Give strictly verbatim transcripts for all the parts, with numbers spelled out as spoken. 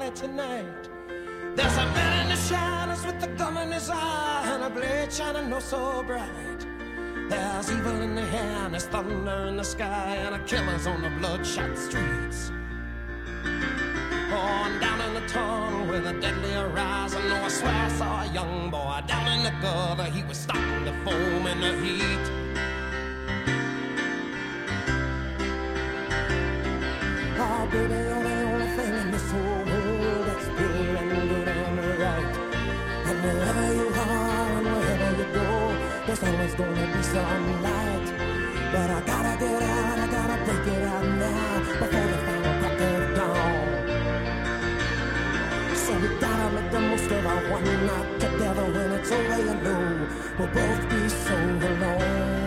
night tonight. There's a man in the shadows with a gun in his eye and a blade shining oh so bright. There's evil in the air and there's thunder in the sky and a killer's on the bloodshot streets. Oh, and down in the tunnel with a deadly horizon, oh, I swear I saw a young boy down in the gutter. He was starting to foam in the heat. Oh, baby, you're the only thing in this whole world that's pure and good and right. And wherever you are and wherever you go, there's always gonna be some light. But I gotta get out, I gotta break it out now before the final crack of dawn. So we gotta make the most of our one night together. When it's over, you know we'll both be so alone.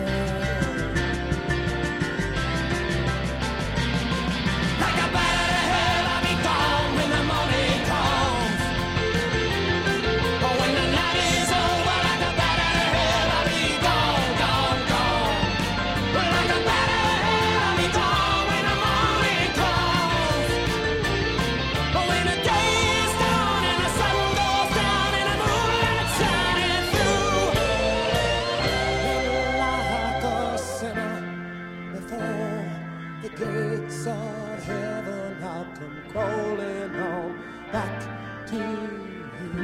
Crawling on back to you.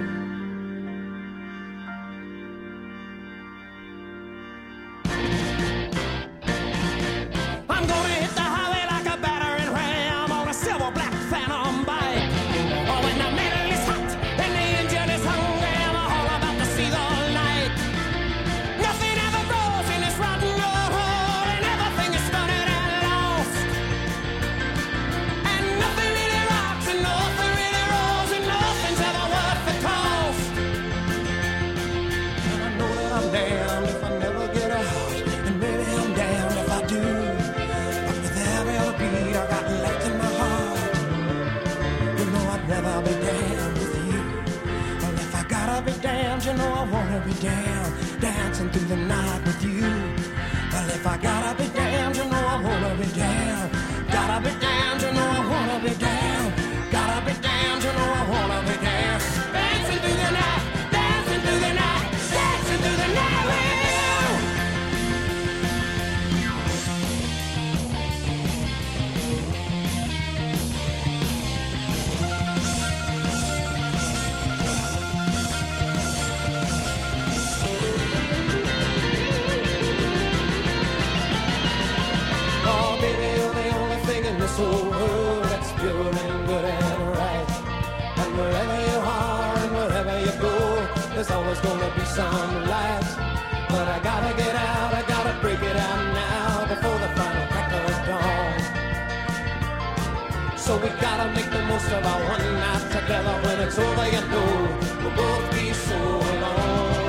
I'm gonna hit the highway like a battering ram on a silver black phantom bike. Oh, when the metal is hot and the engine is hungry, I'm all about to see the light. Nothing ever grows in this rotten old hole, and everything is stunted and lost. And nothing really rocks and nothing really rolls and nothing's ever worth the cost. And I know that I'm damned if I never get out, and maybe I'm damned if I do. But with every other beat I got left in my heart, you know I'd rather be damned with you. Well, if I gotta be damned, you know I wanna be damned, dancing through the night with you. Well, if I gotta be damned, you know I wanna be damned. Gotta be damned, you know I wanna be damned. Gotta be damned, you know I wanna be damned. Dancing through the night, dancing through the night, dancing through the night with you. Oh, baby, you're the only thing in this whole world that's pure and good and right. And wherever you are and wherever you go, there's always gonna be some light. But I gotta get out, I gotta break it out now before the final crack of dawn. So we gotta make the most of our one night together. When it's over, you know we'll both be so alone.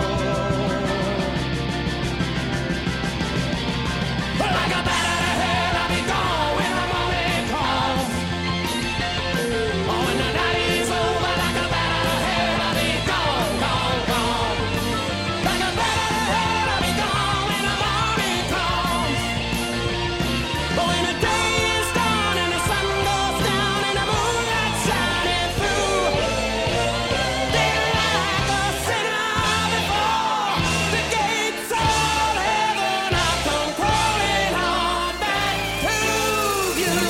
Like a bat out of hell, I'll be gone when the morning comes. Oh, when the night is over, like a bat out of hell, I'll be gone, gone, gone. Like a bat out of hell, I'll be gone when the morning comes. But when the day is done and the sun goes down and the moonlight shining through, then like a sinner before the gates of heaven, I'll come crawling on back to you.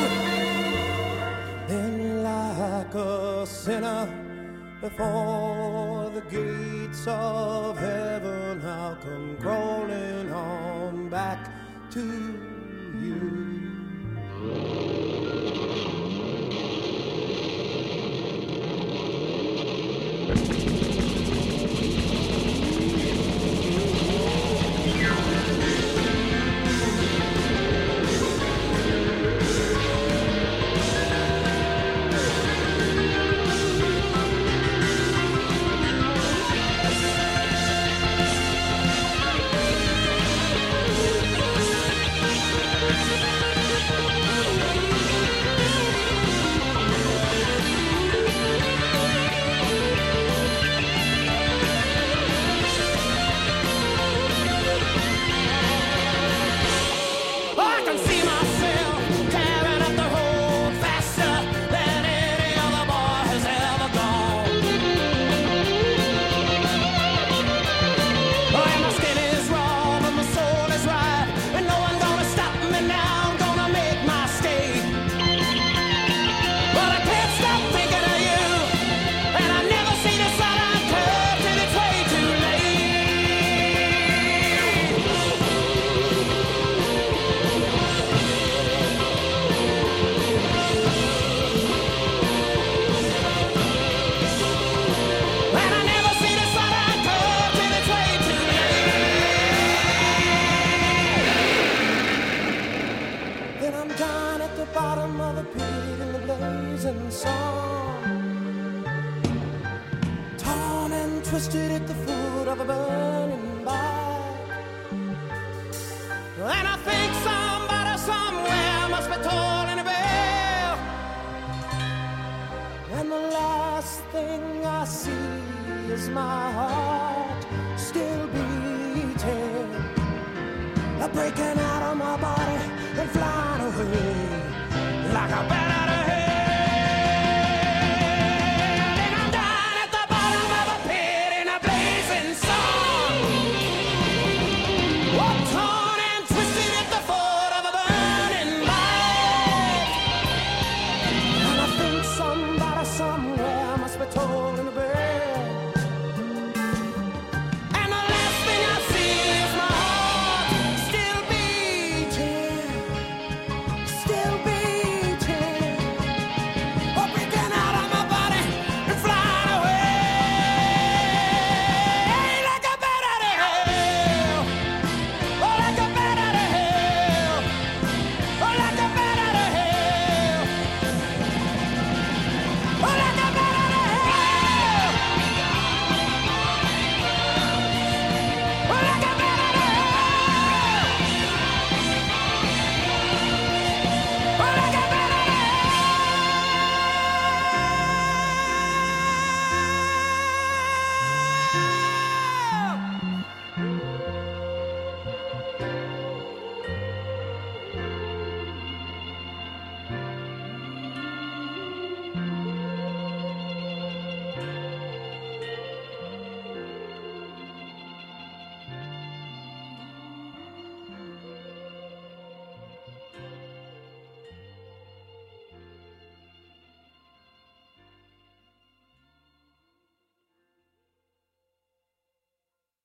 Then like a sinner before the gates of heaven, I'll come crawling on back to you. twisted at the foot of a burning bark. And I think somebody somewhere must be tolling a bell. And the last thing I see is my heart still beating, breaking out of my body and flying away like a bat out of hell. And I'm down at the bottom of a pit in a blazing sun, oh, torn and twisted at the foot of a burning light. And I think somebody somewhere must be told me